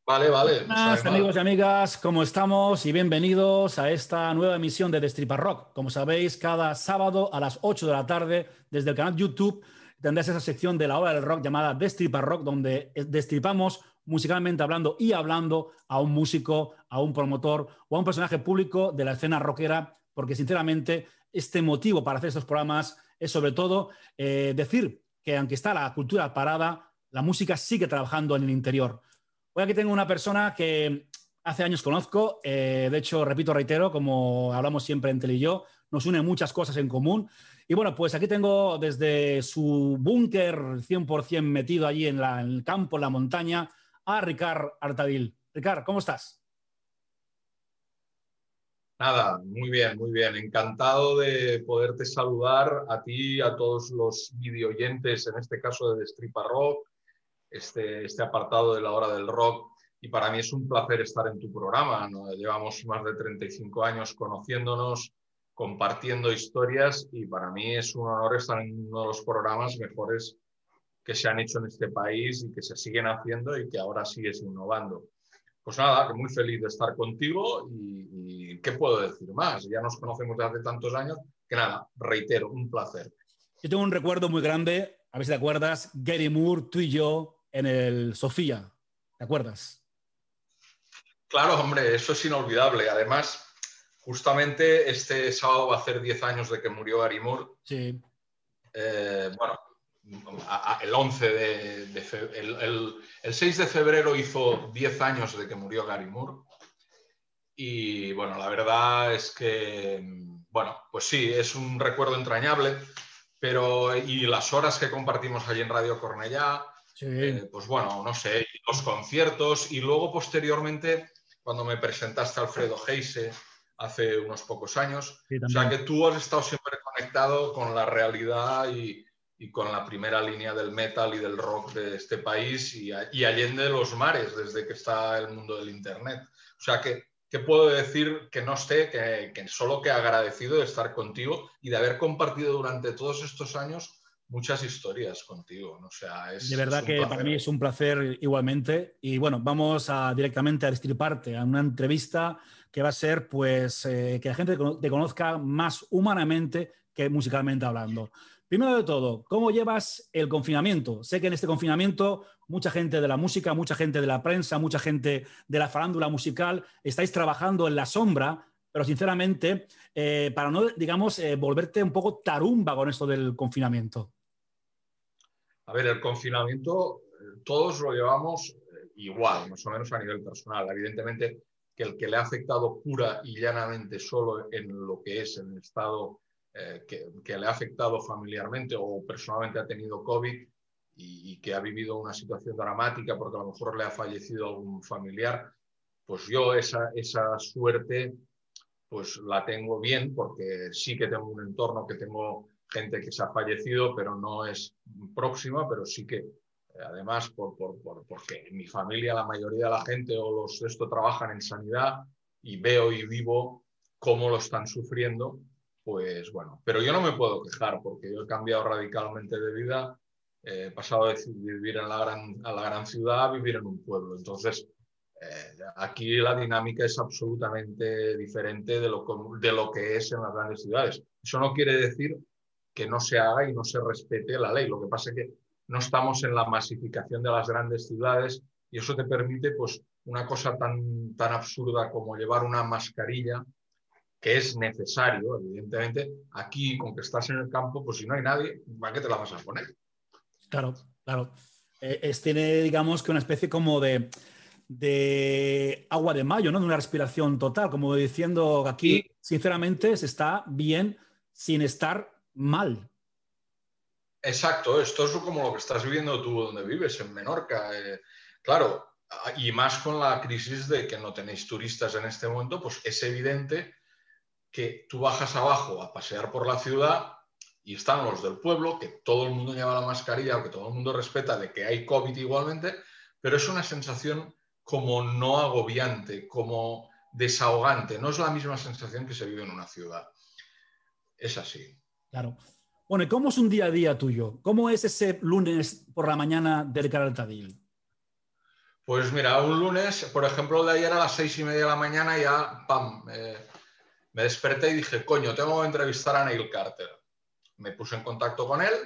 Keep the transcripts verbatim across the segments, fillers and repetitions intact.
Vale, vale. Me Buenas sabe mal. amigos y amigas, ¿cómo estamos? Y bienvenidos a esta nueva emisión de Destripa Rock. Como sabéis, cada sábado a las ocho de la tarde, desde el canal YouTube, tendréis esa sección de la hora del rock llamada Destripa Rock, donde destripamos musicalmente hablando y hablando a un músico, a un promotor o a un personaje público de la escena rockera, porque sinceramente este motivo para hacer estos programas es sobre todo eh, decir que aunque está la cultura parada, la música sigue trabajando en el interior. Hoy aquí tengo una persona que hace años conozco, eh, de hecho, repito, reitero, como hablamos siempre entre él y yo, nos unen muchas cosas en común. Y bueno, pues aquí tengo desde su búnker cien por ciento metido allí en, la, en el campo, en la montaña, a Ricard Artavil. Ricard, ¿cómo estás? Nada, muy bien, muy bien. Encantado de poderte saludar a ti, a todos los videoyentes, en este caso de Destripa Rock, este, este apartado de la hora del rock. Y para mí es un placer estar en tu programa, ¿no? Llevamos más de treinta y cinco años conociéndonos, compartiendo historias y para mí es un honor estar en uno de los programas mejores que se han hecho en este país y que se siguen haciendo y que ahora sigues innovando. Pues nada, que muy feliz de estar contigo y, y ¿qué puedo decir más? Ya nos conocemos desde hace tantos años que nada, reitero, un placer. Yo tengo un recuerdo muy grande, a ver si te acuerdas, Gary Moore, tú y yo, en el Sofía. ¿Te acuerdas? Claro, hombre, eso es inolvidable. Además, justamente este sábado va a hacer diez años de que murió Gary Moore. Sí. Eh, bueno, a, a, el once de, de fe, el, el, el seis de febrero hizo diez años de que murió Gary Moore. Y bueno, la verdad es que, bueno, pues sí, es un recuerdo entrañable, pero y las horas que compartimos allí en Radio Cornellá, Sí. eh, pues bueno, no sé, los conciertos y luego posteriormente cuando me presentaste a Alfredo Heise hace unos pocos años, Sí, o sea también. que tú has estado siempre conectado con la realidad y, y con la primera línea del metal y del rock de este país y, y allende los mares desde que está el mundo del internet. O sea que ¿qué puedo decir que no esté, que, que solo que agradecido de estar contigo y de haber compartido durante todos estos años muchas historias contigo? O sea, De es, es verdad un que para placer. mí es un placer igualmente. Y bueno, vamos a, directamente a destriparte a una entrevista que va a ser, pues, eh, que la gente te conozca más humanamente que musicalmente hablando. Primero de todo, ¿cómo llevas el confinamiento? Sé que en este confinamiento mucha gente de la música, mucha gente de la prensa, mucha gente de la farándula musical estáis trabajando en la sombra, pero sinceramente, eh, para no, digamos, eh, volverte un poco tarumba con esto del confinamiento. A ver, el confinamiento eh, todos lo llevamos eh, igual, más o menos a nivel personal. Evidentemente que el que le ha afectado pura y llanamente solo en lo que es en el estado eh, que, que, le ha afectado familiarmente o personalmente ha tenido COVID y, y que ha vivido una situación dramática porque a lo mejor le ha fallecido algún familiar, pues yo esa, esa suerte pues la tengo bien porque sí que tengo un entorno, que tengo gente que se ha fallecido, pero no es próxima, pero sí que además por, por, por, porque en mi familia la mayoría de la gente o los de esto trabajan en sanidad y veo y vivo cómo lo están sufriendo, pues bueno, pero yo no me puedo quejar porque yo he cambiado radicalmente de vida, he pasado de vivir en la gran, a la gran ciudad a vivir en un pueblo, entonces Eh, aquí la dinámica es absolutamente diferente de lo, de lo que es en las grandes ciudades. Eso no quiere decir que no se haga y no se respete la ley. Lo que pasa es que no estamos en la masificación de las grandes ciudades y eso te permite pues, una cosa tan, tan absurda como llevar una mascarilla, que es necesario, evidentemente. Aquí, con que estás en el campo, pues si no hay nadie, ¿para qué te la vas a poner? Claro, claro. Eh, es, tiene, digamos, que una especie como de, de agua de mayo, ¿no? De una respiración total, como diciendo que aquí, Y sinceramente, se está bien sin estar mal. exacto, esto es como lo que estás viviendo tú donde vives, en Menorca. Eh, claro, y más con la crisis de que no tenéis turistas en este momento, pues es evidente que tú bajas abajo a pasear por la ciudad y están los del pueblo, que todo el mundo lleva la mascarilla, que todo el mundo respeta de que hay COVID igualmente, pero es una sensación como no agobiante, como desahogante. No es la misma sensación que se vive en una ciudad. Es así. Claro. Bueno, ¿y cómo es un día a día tuyo? ¿Cómo es ese lunes por la mañana de Ricardo Tadil? Pues mira, un lunes, por ejemplo, el de ayer a las seis y media de la mañana ya, pam, eh, me desperté y dije, coño, tengo que entrevistar a Neil Carter. Me puse en contacto con él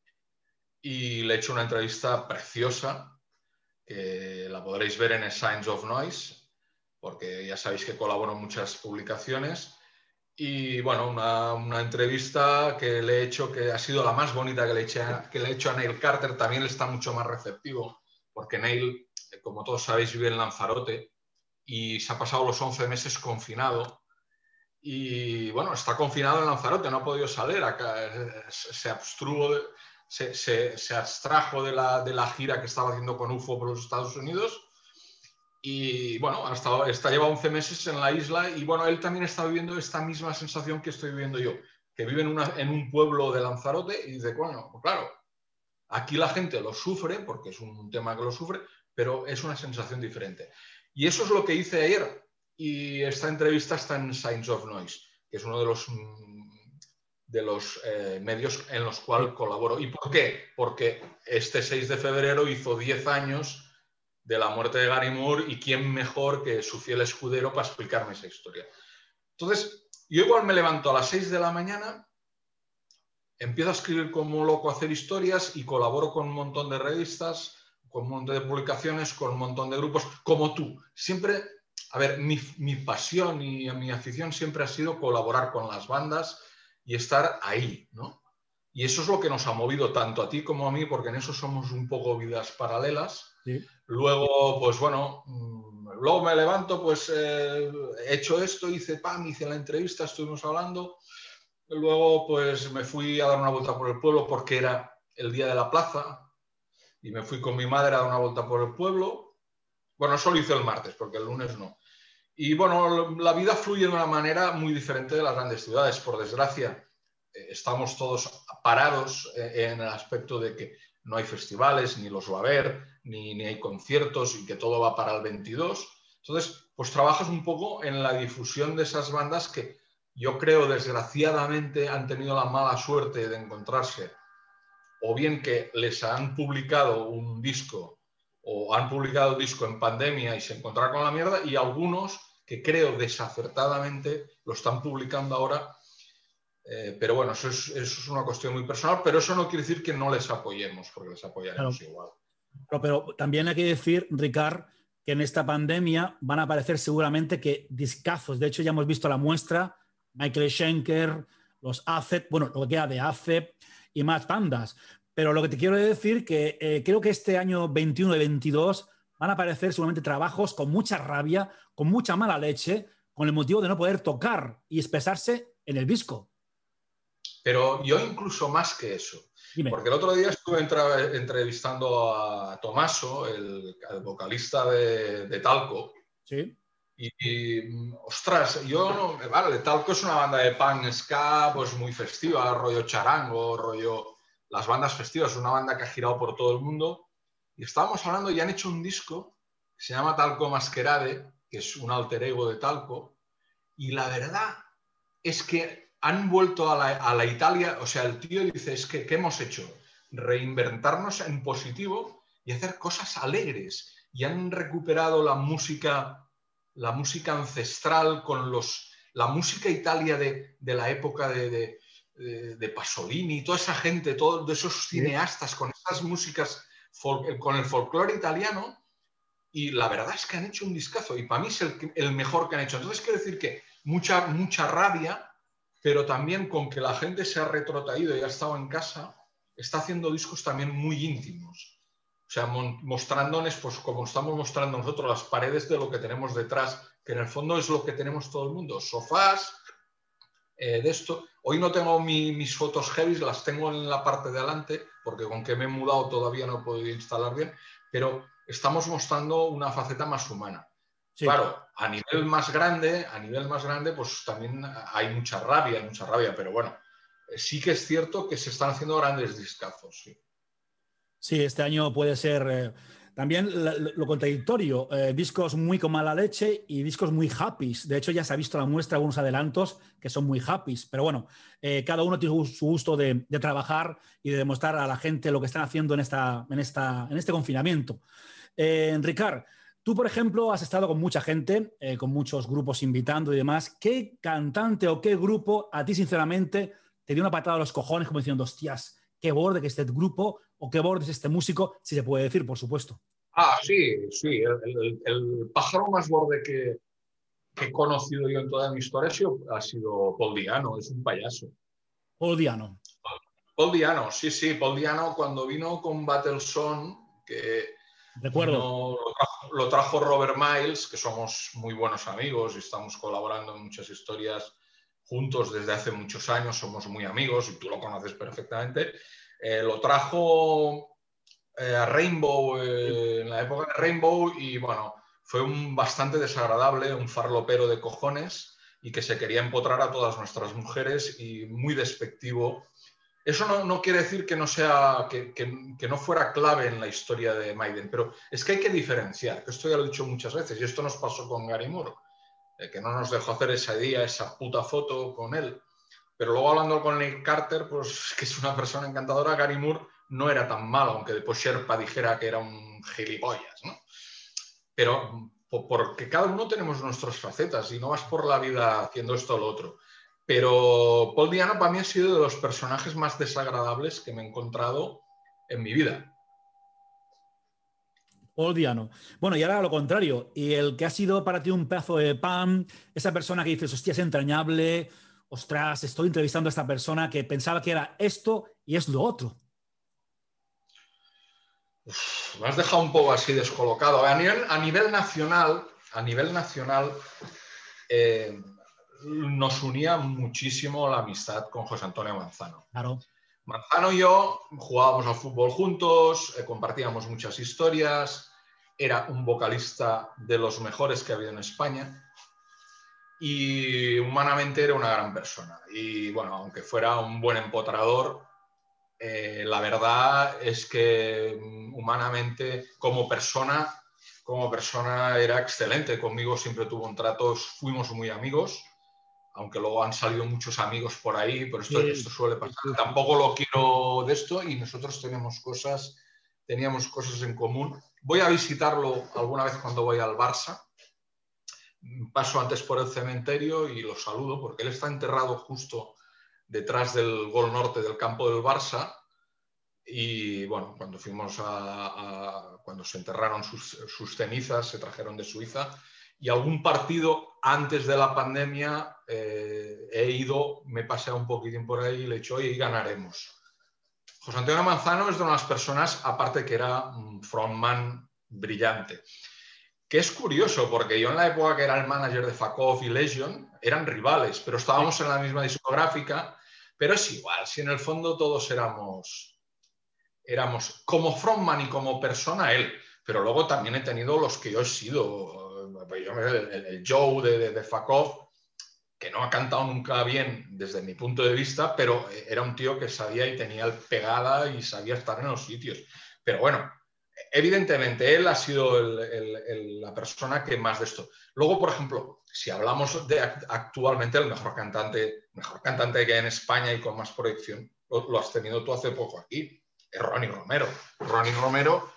y le he hecho una entrevista preciosa, que la podréis ver en Signs of Noise, porque ya sabéis que colaboro en muchas publicaciones. Y bueno, una, una entrevista que le he hecho, que ha sido la más bonita que le, eché, que le he hecho a Neil Carter. También está mucho más receptivo, porque Neil, como todos sabéis, vive en Lanzarote y se ha pasado los once meses confinado. Y bueno, está confinado en Lanzarote, no ha podido salir. Acá, se abstrujo, se, se, se abstrajo de la, de la gira que estaba haciendo con U F O por los Estados Unidos. Y bueno, ha estado, está lleva once meses en la isla y bueno, él también está viviendo esta misma sensación que estoy viviendo yo, que vive en, una, en un pueblo de Lanzarote y dice, bueno, pues claro, aquí la gente lo sufre, porque es un tema que lo sufre, pero es una sensación diferente. Y eso es lo que hice ayer. Y esta entrevista está en Signs of Noise, que es uno de los, de los eh, medios en los cuales colaboro. ¿Y por qué? Porque este seis de febrero hizo diez años de la muerte de Gary Moore y quién mejor que su fiel escudero para explicarme esa historia. Entonces, yo igual me levanto a las seis de la mañana, empiezo a escribir como loco, a hacer historias y colaboro con un montón de revistas, con un montón de publicaciones, con un montón de grupos, como tú. Siempre, a ver, mi, mi pasión y mi afición siempre ha sido colaborar con las bandas y estar ahí, ¿no? Y eso es lo que nos ha movido tanto a ti como a mí, porque en eso somos un poco vidas paralelas. Sí. Luego, pues bueno, luego me levanto, pues eh, he hecho esto, hice pam, hice la entrevista, estuvimos hablando. Luego, pues me fui a dar una vuelta por el pueblo porque era el día de la plaza y me fui con mi madre a dar una vuelta por el pueblo. Bueno, eso lo hice el martes porque el lunes no. Y bueno, la vida fluye de una manera muy diferente de las grandes ciudades, por desgracia. Estamos todos parados en el aspecto de que no hay festivales, ni los va a haber, ni, ni hay conciertos y que todo va para el veintidós. Entonces, pues trabajas un poco en la difusión de esas bandas que yo creo, desgraciadamente, han tenido la mala suerte de encontrarse o bien que les han publicado un disco o han publicado un disco en pandemia y se encontraron con la mierda, y algunos que creo desacertadamente lo están publicando ahora. Eh, pero bueno, eso es, eso es una cuestión muy personal, pero eso no quiere decir que no les apoyemos, porque les apoyaremos claro. igual. Pero, pero también hay que decir, Ricard, que en esta pandemia van a aparecer seguramente que discazos. De hecho, ya hemos visto la muestra, Michael Schenker, los A C E P, bueno, lo que queda de A C E P y más bandas. Pero lo que te quiero decir que eh, creo que este año veintiuno y veintidós van a aparecer seguramente trabajos con mucha rabia, con mucha mala leche, con el motivo de no poder tocar y expresarse en el disco. Pero yo incluso más que eso. Dime. Porque el otro día estuve entre, entrevistando a Tomaso, el, el vocalista de, de Talco. Sí. Y, y, ostras, yo no... Vale, Talco es una banda de punk ska, pues muy festiva, rollo charango, rollo... Las bandas festivas, es una banda que ha girado por todo el mundo. Y estábamos hablando y han hecho un disco que se llama Talco Masquerade, que es un alter ego de Talco. Y la verdad es que han vuelto a la, a la Italia, o sea, el tío dice, es que ¿qué hemos hecho? Reinventarnos en positivo y hacer cosas alegres. Y han recuperado la música, la música ancestral con los, la música Italia de, de la época de, de, de, de Pasolini, toda esa gente, todos esos cineastas con esas músicas, folk, con el folclore italiano. Y la verdad es que han hecho un discazo y para mí es el, el mejor que han hecho. Entonces quiero decir que mucha, mucha rabia, pero también con que la gente se ha retrotraído y ha estado en casa, está haciendo discos también muy íntimos. O sea, mostrándonos, pues como estamos mostrando nosotros, las paredes de lo que tenemos detrás, que en el fondo es lo que tenemos todo el mundo. Sofás, eh, de esto. Hoy no tengo mi, mis fotos heavy, las tengo en la parte de adelante, porque con que me he mudado todavía no he podido instalar bien, pero estamos mostrando una faceta más humana. Sí. Claro, a nivel más grande, a nivel más grande, pues también hay mucha rabia, mucha rabia, pero bueno, sí que es cierto que se están haciendo grandes discazos. Sí, sí, este año puede ser eh, también lo, lo contradictorio, eh, discos muy con mala leche y discos muy happy. De hecho, ya se ha visto la muestra, algunos adelantos que son muy happy, pero bueno, eh, cada uno tiene su gusto de, de trabajar y de demostrar a la gente lo que están haciendo en, esta, en, esta, en este confinamiento. Eh, Ricard, tú, por ejemplo, has estado con mucha gente, eh, con muchos grupos invitando y demás. ¿Qué cantante o qué grupo a ti, sinceramente, te dio una patada a los cojones como diciendo, hostias, qué borde que este grupo o qué borde es este músico, si se puede decir, por supuesto? Ah, sí, sí. El, el- el pájaro más borde que, que he conocido yo en toda mi historia ha sido, ha sido Paul Diano, es un payaso. Paul Diano. Paul Diano, sí, sí, Paul Diano cuando vino con Battlezone, que Recuerdo. vino, lo trajo, lo trajo Robert Miles, que somos muy buenos amigos y estamos colaborando en muchas historias juntos desde hace muchos años, somos muy amigos y tú lo conoces perfectamente. Eh, lo trajo eh, a Rainbow eh, en la época de Rainbow y bueno, fue un bastante desagradable, un farlopero de cojones y que se quería empotrar a todas nuestras mujeres y muy despectivo. Eso no, no quiere decir que no, sea, que, que, que no fuera clave en la historia de Maiden, pero es que hay que diferenciar, que esto ya lo he dicho muchas veces, y esto nos pasó con Gary Moore, eh, que no nos dejó hacer ese día esa puta foto con él. Pero luego hablando con Nick Carter, pues que es una persona encantadora, Gary Moore no era tan malo, aunque después Sherpa dijera que era un gilipollas, ¿no? Pero porque cada uno tenemos nuestras facetas y no vas por la vida haciendo esto o lo otro. Pero Paul Diano para mí ha sido de los personajes más desagradables que me he encontrado en mi vida. Paul Diano. Bueno, y ahora lo contrario. Y el que ha sido para ti un pedazo de pan, esa persona que dices, hostia, es entrañable, ostras, estoy entrevistando a esta persona que pensaba que era esto y es lo otro. Uf, me has dejado un poco así descolocado. A nivel, a nivel nacional, a nivel nacional eh, nos unía muchísimo la amistad con José Antonio Manzano. Claro. Manzano y yo jugábamos al fútbol juntos, eh, compartíamos muchas historias, era un vocalista de los mejores que ha habido en España y humanamente era una gran persona. Y bueno, aunque fuera un buen empotrador, eh, la verdad es que humanamente como persona, como persona era excelente. Conmigo siempre tuvo un trato, fuimos muy amigos, aunque luego han salido muchos amigos por ahí, pero esto, Sí, esto suele pasar. sí, sí. Tampoco lo quiero de esto y nosotros tenemos cosas, teníamos cosas en común. Voy a visitarlo alguna vez cuando voy al Barça. Paso antes por el cementerio y lo saludo porque él está enterrado justo detrás del gol norte del campo del Barça. Y bueno, cuando fuimos a, a cuando se enterraron sus, sus cenizas, se trajeron de Suiza. Y algún partido antes de la pandemia eh, he ido, me he paseado un poquitín por ahí y le he dicho, oye, y ganaremos. José Antonio Manzano es de unas personas, aparte que era un frontman brillante. Que es curioso, porque yo en la época que era el manager de Fuck Off y Legion, eran rivales, pero estábamos en la misma discográfica, pero es igual, si en el fondo todos éramos, éramos como frontman y como persona él, pero luego también he tenido los que yo he sido, el, el Joe de, de, de Fuck Off, que no ha cantado nunca bien desde mi punto de vista, pero era un tío que sabía y tenía el pegada y sabía estar en los sitios. Pero bueno, evidentemente él ha sido el, el, el, la persona que más de esto. Luego, por ejemplo, si hablamos de actualmente el mejor cantante, mejor cantante que hay en España y con más proyección, lo, lo has tenido tú hace poco aquí, es Ronnie Romero. Ronnie Romero,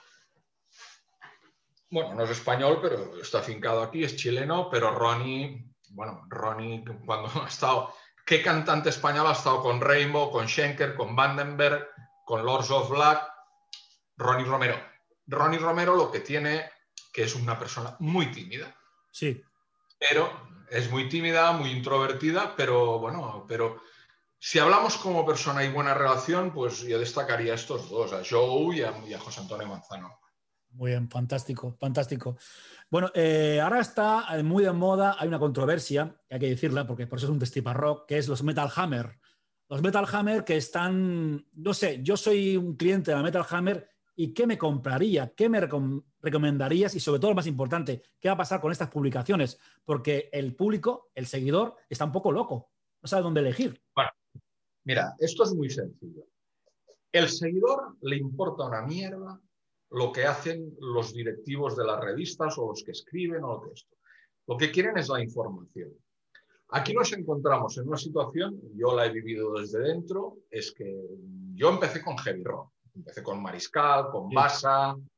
bueno, no es español, pero está afincado aquí, es chileno, pero Ronnie... Bueno, Ronnie, cuando ha estado... ¿Qué cantante español ha estado con Rainbow, con Schenker, con Vandenberg, con Lords of Black? Ronnie Romero. Ronnie Romero lo que tiene, que es una persona muy tímida. Sí. Pero es muy tímida, muy introvertida, pero bueno, pero si hablamos como persona y buena relación, pues yo destacaría a estos dos, a Joe y a, y a José Antonio Manzano. Muy bien, fantástico, fantástico. Bueno, eh, ahora está muy de moda, hay una controversia, hay que decirla, porque por eso es un destriparrock, que es los Metal Hammer. Los Metal Hammer que están, no sé, yo soy un cliente de la Metal Hammer y ¿qué me compraría? ¿Qué me recom recomendarías? Y sobre todo, lo más importante, ¿qué va a pasar con estas publicaciones? Porque el público, el seguidor, está un poco loco, no sabe dónde elegir. Bueno, mira, esto es muy sencillo. El seguidor le importa una mierda lo que hacen los directivos de las revistas o los que escriben o lo que esto. Lo que quieren es la información. Aquí nos encontramos en una situación, yo la he vivido desde dentro, es que yo empecé con heavy rock, empecé con Mariscal, con Bassa,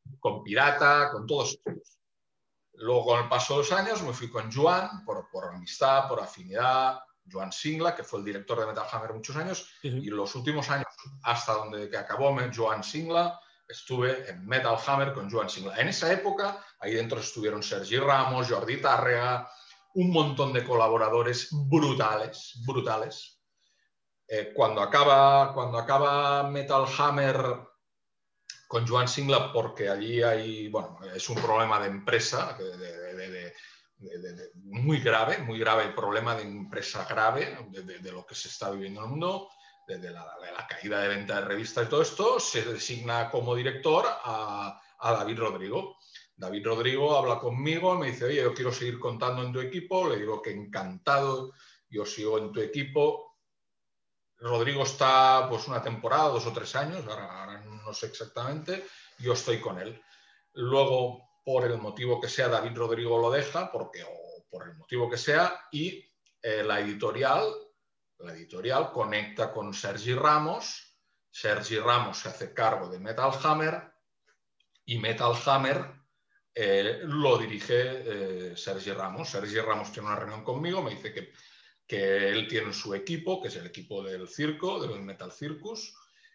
con Pirata, con todos ellos. Luego, con el paso de los años, me fui con Joan, por, por amistad, por afinidad, Joan Singla, que fue el director de Metal Hammer muchos años, sí, sí. Y los últimos años, hasta donde que acabó Joan Singla, estuve en Metal Hammer con Joan Singla. En esa época, ahí dentro estuvieron Sergi Ramos, Jordi Tàrrega, un montón de colaboradores brutales, brutales. Eh, cuando, acaba, cuando acaba Metal Hammer con Joan Singla, porque allí hay, bueno, es un problema de empresa de, de, de, de, de, de, muy grave, muy grave el problema de empresa grave de, de, de lo que se está viviendo en el mundo, de, de, la, de la caída de venta de revistas y todo esto, se designa como director a, a David Rodrigo. David Rodrigo habla conmigo, me dice, oye, yo quiero seguir contando en tu equipo, le digo que encantado, yo sigo en tu equipo. Rodrigo está pues una temporada, dos o tres años, ahora, ahora no sé exactamente, yo estoy con él. Luego, por el motivo que sea, David Rodrigo lo deja, porque, o por el motivo que sea, y eh, la editorial, la editorial conecta con Sergi Ramos, Sergi Ramos se hace cargo de Metal Hammer, y Metal Hammer eh, lo dirige eh, Sergi Ramos. Sergi Ramos tiene una reunión conmigo, me dice que que él tiene su equipo, que es el equipo del circo, del Metal Circus,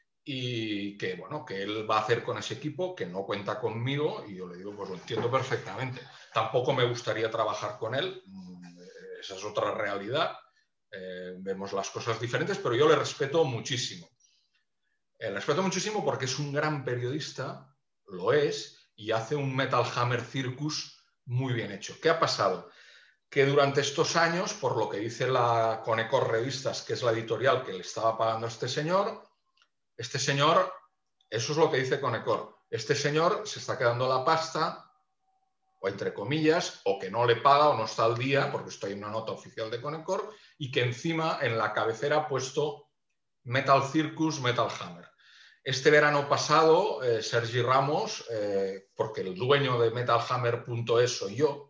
y que, bueno, que él va a hacer con ese equipo, que no cuenta conmigo, y yo le digo, pues lo entiendo perfectamente. Tampoco me gustaría trabajar con él, esa es otra realidad, eh, vemos las cosas diferentes, pero yo le respeto muchísimo. Le respeto muchísimo porque es un gran periodista, lo es, y hace un Metal Hammer Circus muy bien hecho. ¿Qué ha pasado? Que durante estos años, por lo que dice la Conecor Revistas, que es la editorial que le estaba pagando a este señor, este señor, eso es lo que dice Conecor, este señor se está quedando la pasta, o entre comillas, o que no le paga o no está al día, porque estoy en una nota oficial de Conecor, y que encima en la cabecera ha puesto Metal Circus, Metal Hammer. Este verano pasado, eh, Sergi Ramos, eh, porque el dueño de metal hammer punto es soy yo,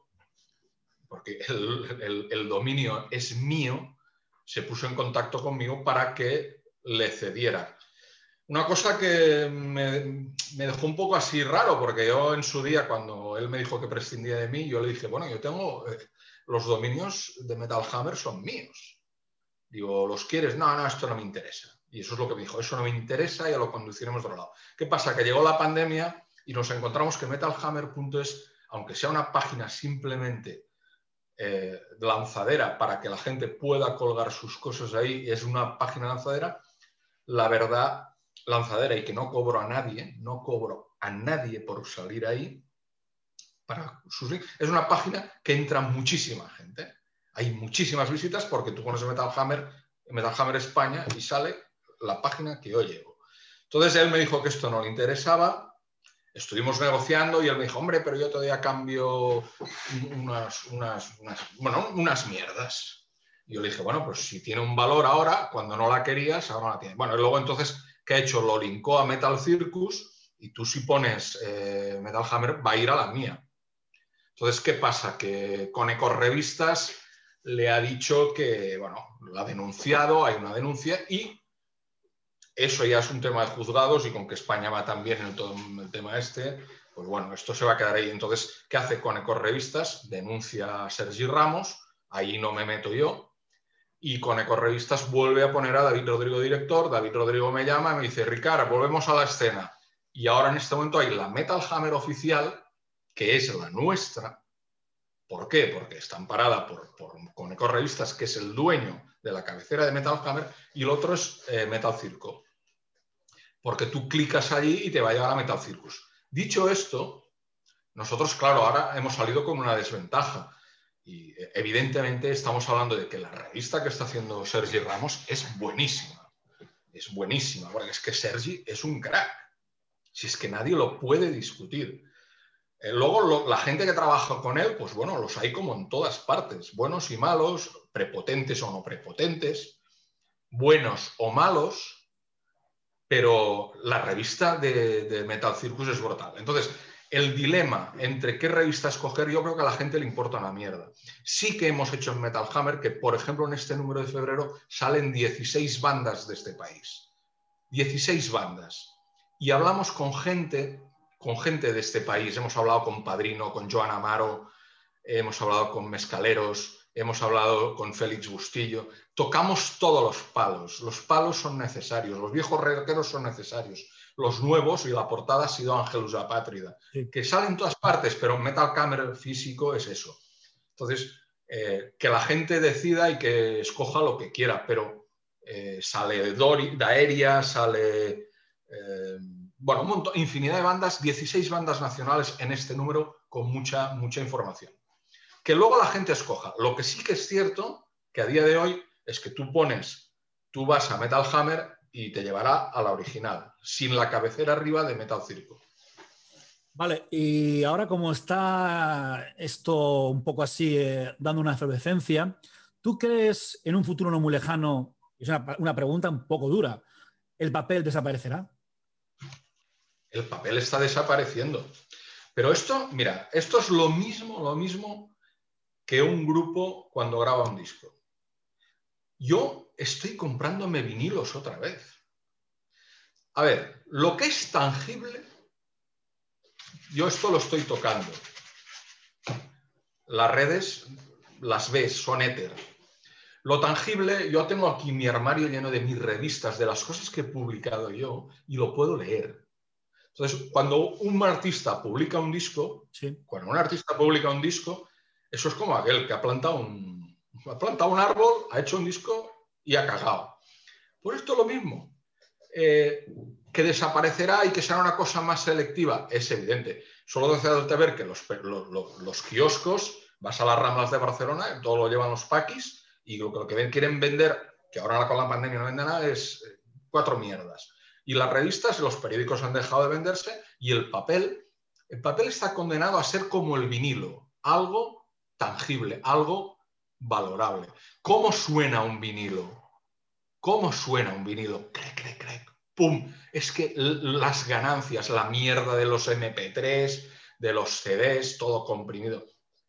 porque el, el, el dominio es mío, se puso en contacto conmigo para que le cediera. Una cosa que me, me dejó un poco así raro, porque yo en su día, cuando él me dijo que prescindía de mí, yo le dije, bueno, yo tengo, eh, los dominios de Metal Hammer son míos. Digo, ¿los quieres? No, no, esto no me interesa. Y eso es lo que me dijo, eso no me interesa, ya lo conduciremos de otro lado. ¿Qué pasa? Que llegó la pandemia y nos encontramos que metal hammer punto es, aunque sea una página simplemente Eh, lanzadera para que la gente pueda colgar sus cosas ahí, es una página lanzadera, la verdad, lanzadera y que no cobro a nadie, no cobro a nadie por salir ahí, para sus, es una página que entra muchísima gente, hay muchísimas visitas porque tú pones Metal Hammer, Metal Hammer España y sale la página que yo llevo. Entonces él me dijo que esto no le interesaba. Estuvimos negociando y él me dijo, hombre, pero yo todavía cambio unas, unas, unas, bueno, unas mierdas. Y yo le dije, bueno, pues si tiene un valor ahora, cuando no la querías, ahora no la tiene. Bueno, y luego entonces, ¿qué ha hecho? Lo linkó a Metal Circus y tú si pones eh, Metal Hammer va a ir a la mía. Entonces, ¿qué pasa? Que Conecor Revistas le ha dicho que, bueno, lo ha denunciado, hay una denuncia y eso ya es un tema de juzgados y con que España va también en todo el tema este, pues bueno, esto se va a quedar ahí. Entonces, ¿qué hace Conecor Revistas? Denuncia a Sergi Ramos, ahí no me meto yo, y Conecor Revistas vuelve a poner a David Rodrigo director, David Rodrigo me llama y me dice, Ricard, volvemos a la escena. Y ahora en este momento hay la Metal Hammer oficial, que es la nuestra. ¿Por qué? Porque está amparada por, por Conecor Revistas, que es el dueño de la cabecera de Metal Hammer, y el otro es eh, Metal Circo. Porque tú clicas allí y te va a llevar a Metal Circus. Dicho esto, nosotros, claro, ahora hemos salido con una desventaja. Y evidentemente estamos hablando de que la revista que está haciendo Sergi Ramos es buenísima. Es buenísima, porque es que Sergi es un crack. Si es que nadie lo puede discutir. Eh, luego, lo, la gente que trabaja con él, pues bueno, los hay como en todas partes. Buenos y malos, prepotentes o no prepotentes, buenos o malos. Pero la revista de, de Metal Circus es brutal. Entonces, el dilema entre qué revista escoger, yo creo que a la gente le importa una mierda. Sí que hemos hecho en Metal Hammer que, por ejemplo, en este número de febrero salen dieciséis bandas de este país. dieciséis bandas. Y hablamos con gente con gente de este país. Hemos hablado con Padrino, con Joan Amaro, hemos hablado con Mezcaleros, hemos hablado con Félix Bustillo. Tocamos todos los palos. Los palos son necesarios, los viejos rockeros son necesarios. Los nuevos, y la portada ha sido Ángelus Apátrida, sí, que sale en todas partes, pero Metal Hammer físico es eso. Entonces, eh, que la gente decida y que escoja lo que quiera, pero eh, sale Dori, Daeria, sale... Eh, bueno, un montón, infinidad de bandas, dieciséis bandas nacionales en este número con mucha, mucha información. Que luego la gente escoja. Lo que sí que es cierto, que a día de hoy, es que tú pones, tú vas a Metal Hammer y te llevará a la original, sin la cabecera arriba de Metal Circo. Vale, y ahora como está esto un poco así, eh, dando una efervescencia, ¿tú crees en un futuro no muy lejano, es una, una pregunta un poco dura, el papel desaparecerá? El papel está desapareciendo. Pero esto, mira, esto es lo mismo, lo mismo que un grupo cuando graba un disco. Yo estoy comprándome vinilos otra vez. A ver, lo que es tangible, yo esto lo estoy tocando. Las redes las ves, son éter. Lo tangible, yo tengo aquí mi armario lleno de mis revistas, de las cosas que he publicado yo, y lo puedo leer. Entonces, cuando un artista publica un disco, sí. cuando un artista publica un disco, eso es como aquel que ha plantado un, ha plantado un árbol, ha hecho un disco y ha cagado. Pues esto es lo mismo. Eh, que desaparecerá y que será una cosa más selectiva, es evidente. Solo hace ver que los, los, los, los kioscos, vas a las Ramblas de Barcelona, todo lo llevan los paquis, y lo, lo que quieren vender, que ahora con la pandemia no venden nada, es cuatro mierdas. Y las revistas y los periódicos han dejado de venderse, y el papel, el papel está condenado a ser como el vinilo, algo tangible, algo valorable. ¿Cómo suena un vinilo? ¿Cómo suena un vinilo? Crec, crec, crec. ¡Pum! Es que las ganancias, la mierda de los eme pe tres, de los ce des, todo comprimido.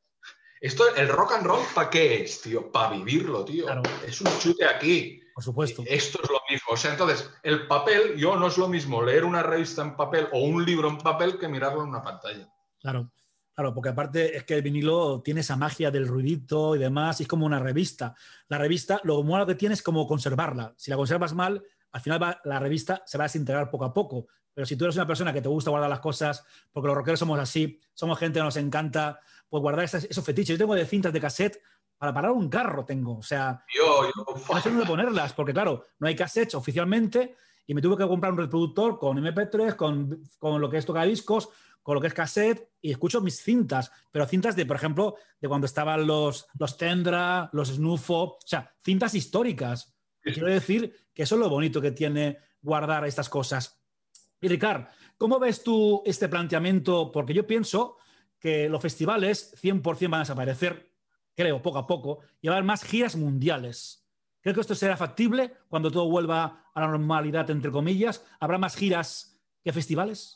Esto, el rock and roll, ¿para qué es, tío? Para vivirlo, tío. Claro. Es un chute aquí. Por supuesto. Esto es lo mismo. O sea, entonces, el papel, yo no es lo mismo leer una revista en papel o un libro en papel que mirarlo en una pantalla. Claro. Claro, porque aparte es que el vinilo tiene esa magia del ruidito y demás, y es como una revista. La revista, lo malo que tiene es como conservarla. Si la conservas mal, al final va, la revista se va a desintegrar poco a poco. Pero si tú eres una persona que te gusta guardar las cosas, porque los rockeros somos así, somos gente que nos encanta pues guardar esas, esos fetiches. Yo tengo de cintas de cassette para parar un carro, tengo. O sea, yo, yo, no sé dónde ponerlas, porque claro, no hay cassettes oficialmente y me tuve que comprar un reproductor con eme pe tres, con, con lo que es tocadiscos, con lo que es cassette, y escucho mis cintas, pero cintas de, por ejemplo, de cuando estaban los, los Tendra, los Snuffo, o sea, cintas históricas. Y quiero decir que eso es lo bonito que tiene guardar estas cosas. Y Ricard, ¿cómo ves tú este planteamiento? Porque yo pienso que los festivales cien por cien van a desaparecer, creo, poco a poco, y va a haber más giras mundiales. ¿Creo que esto será factible cuando todo vuelva a la normalidad, entre comillas? ¿Habrá más giras que festivales?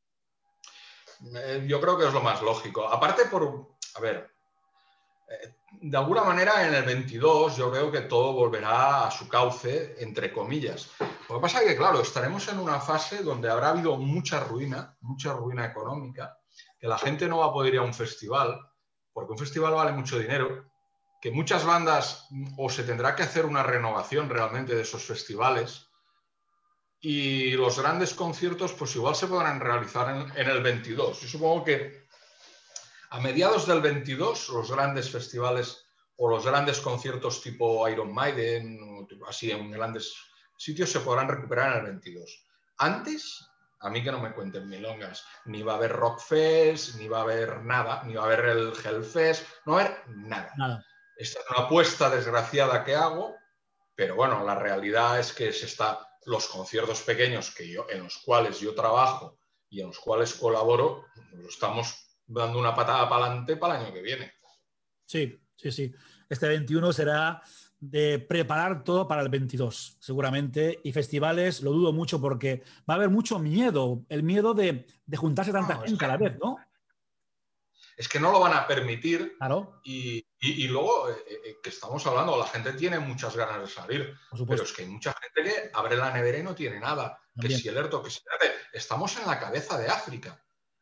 Yo creo que es lo más lógico. Aparte por, a ver, eh, de alguna manera en el veintidós yo veo que todo volverá a su cauce, entre comillas. Lo que pasa es que, claro, estaremos en una fase donde habrá habido mucha ruina, mucha ruina económica, que la gente no va a poder ir a un festival, porque un festival vale mucho dinero, que muchas bandas o se tendrá que hacer una renovación realmente de esos festivales. Y los grandes conciertos, pues igual se podrán realizar en, en el veintidós. Yo supongo que a mediados del veintidós, los grandes festivales o los grandes conciertos tipo Iron Maiden, así en grandes sitios, se podrán recuperar en el veintidós. Antes, a mí que no me cuenten milongas, ni va a haber Rockfest, ni va a haber nada, ni va a haber el Hellfest, no va a haber nada. Nada. Esta es una apuesta desgraciada que hago, pero bueno, la realidad es que se está... los conciertos pequeños que yo, en los cuales yo trabajo y en los cuales colaboro, estamos dando una patada para adelante para el año que viene. Sí, sí, sí. Este veintiuno será de preparar todo para el veintidós, seguramente. Y festivales, lo dudo mucho porque va a haber mucho miedo, el miedo de, de juntarse tanta no, gente es que, a la vez, ¿no? Es que no lo van a permitir. Claro. Y, y, y luego, eh, eh, que estamos hablando, la gente tiene muchas ganas de salir, pero es que hay mucha gente que abre la nevera y no tiene nada. También. Que si el ERTO, que si... Estamos en la cabeza de África.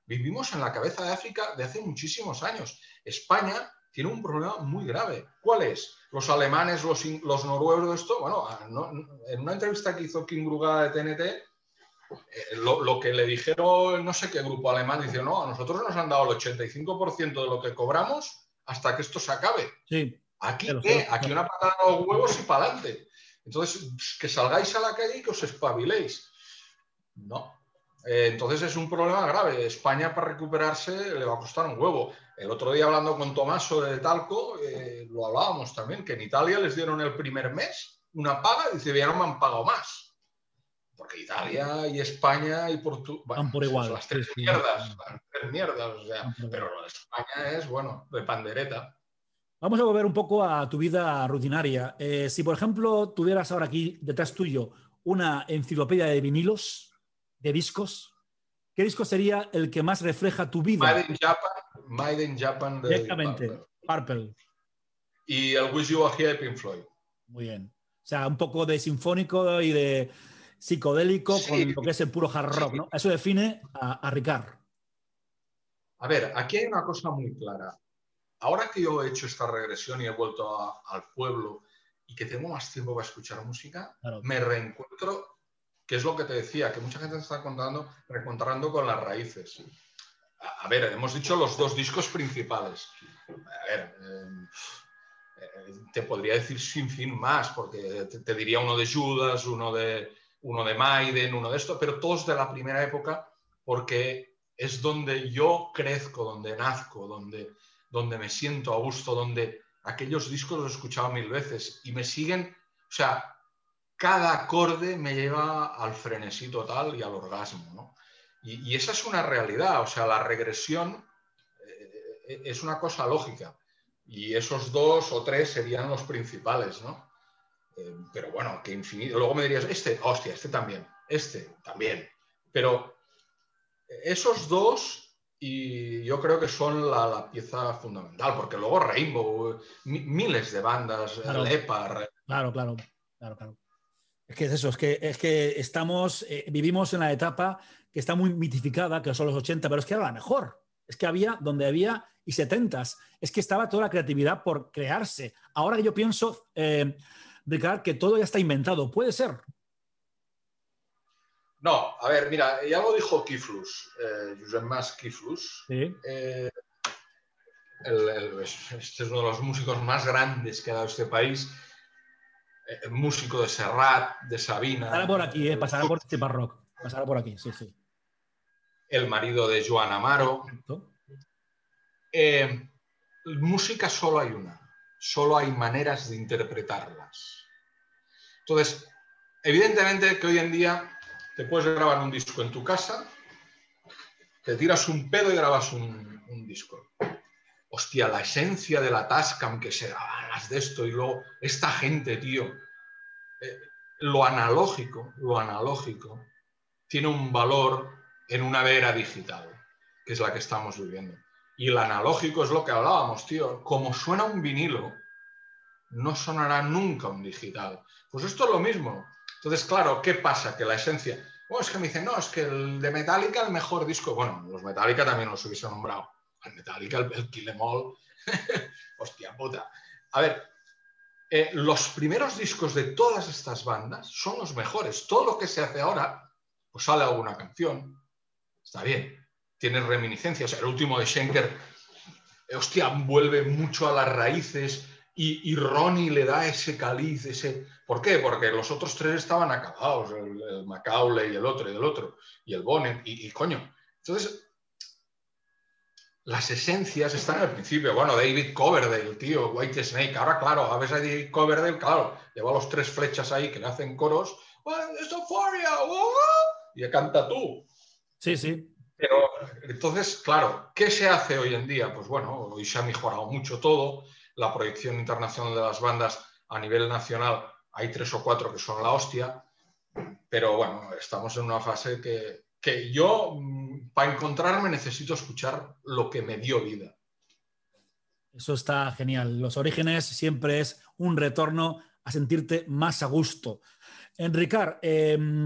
vivimos en la cabeza de África de hace muchísimos años. España tiene un problema muy grave. ¿Cuál es? Los alemanes, los, los noruegos, esto, bueno, no, en una entrevista que hizo Kim Brugada de T N T, eh, lo, lo que le dijeron, no sé qué grupo alemán, dice, no, a nosotros nos han dado el ochenta y cinco por ciento de lo que cobramos hasta que esto se acabe. Sí. ¿Aquí qué? Aquí una patada a los huevos y para adelante. Entonces, que salgáis a la calle y que os espabiléis. No. Eh, entonces es un problema grave. España, para recuperarse, le va a costar un huevo. El otro día, hablando con Tommaso de Talco, eh, lo hablábamos también, que en Italia les dieron el primer mes una paga y dice, ya no me han pagado más. Porque Italia y España y Portugal, bueno, por igual. las tres sí, mierdas, sí. las tres mierdas, o sea, pero lo de España es, bueno, de pandereta. Vamos a volver un poco a tu vida rutinaria. Eh, si, por ejemplo, tuvieras ahora aquí detrás tuyo una enciclopedia de vinilos, de discos, ¿qué disco sería el que más refleja tu vida? Made in Japan, Made in Japan de Directamente, Purple. Purple. Y el Wish You Were Here de Pink Floyd. Muy bien. O sea, un poco de sinfónico y de psicodélico sí, con lo que es el puro hard rock, sí. ¿no? Eso define a, a Ricard. A ver, aquí hay una cosa muy clara. Ahora que yo he hecho esta regresión y he vuelto a, al pueblo y que tengo más tiempo para escuchar música, claro. Me reencuentro, que es lo que te decía, que mucha gente se está contando, reencontrando con las raíces. A, a ver, hemos dicho los dos discos principales. A ver, eh, eh, te podría decir sin fin más, porque te, te diría uno de Judas, uno de, uno de Maiden, uno de esto, pero todos de la primera época, porque es donde yo crezco, donde nazco, donde... donde me siento a gusto, donde aquellos discos los he escuchado mil veces y me siguen, o sea, cada acorde me lleva al frenesí total y al orgasmo, ¿no? Y, y esa es una realidad, o sea, la regresión eh, es una cosa lógica y esos dos o tres serían los principales, ¿no? Eh, pero bueno, que infinito. Luego me dirías, este, hostia, este también, este también, pero esos dos... Y yo creo que son la, la pieza fundamental, porque luego Rainbow, miles de bandas, claro, Lepar. Claro, claro, claro, claro. Es que es eso, es que, es que estamos, eh, vivimos en la etapa que está muy mitificada, que son los ochenta, pero es que era la mejor. Es que había donde había y setentas. Es que estaba toda la creatividad por crearse. Ahora que yo pienso, eh, Ricard, que todo ya está inventado. ¿Puede ser? No, a ver, mira, ya lo dijo Kiflus, eh, Josep Mas Kiflus. Sí. Eh, el, el, este es uno de los músicos más grandes que ha dado este país. Eh, músico de Serrat, de Sabina. Pasará por aquí, eh, pasará por Destipar Rock. Pasará por aquí, sí, sí. El marido de Joan Amaro. Eh, música solo hay una. Solo hay maneras de interpretarlas. Entonces, evidentemente que hoy en día te puedes grabar un disco en tu casa, te tiras un pedo y grabas un, un disco. Hostia, la esencia de la Tascam que se graban las de esto y luego esta gente, tío. Eh, lo analógico, lo analógico tiene un valor en una era digital, que es la que estamos viviendo. Y el analógico es lo que hablábamos, tío. Como suena un vinilo, no sonará nunca un digital. Pues esto es lo mismo. Entonces, claro, ¿qué pasa? Que la esencia... Oh, es que me dicen, no, es que el de Metallica el mejor disco... Bueno, los Metallica también los hubiese nombrado. El Metallica, el, el Kill Em All... Hostia puta. A ver, eh, los primeros discos de todas estas bandas son los mejores. Todo lo que se hace ahora, pues sale alguna canción. Está bien. Tiene reminiscencias. El último de Schenker, eh, hostia, vuelve mucho a las raíces... Y, y Ronnie le da ese caliz, ese... ¿Por qué? Porque los otros tres estaban acabados, el, el Macaulay y el otro y el otro, y el Bonham, y, y coño. Entonces, las esencias están al principio. Bueno, David Coverdale, tío, White Snake. Ahora, claro, a veces a David Coverdale, claro, lleva los tres flechas ahí que le hacen coros. ¡Es Euphoria! Y canta tú. Sí, sí. Pero, entonces, claro, ¿qué se hace hoy en día? Pues bueno, hoy se ha mejorado mucho todo. La proyección internacional de las bandas a nivel nacional, hay tres o cuatro que son la hostia, pero bueno, estamos en una fase que, que yo, para encontrarme, necesito escuchar lo que me dio vida. Eso está genial. Los orígenes siempre es un retorno a sentirte más a gusto. En Ricard, eh,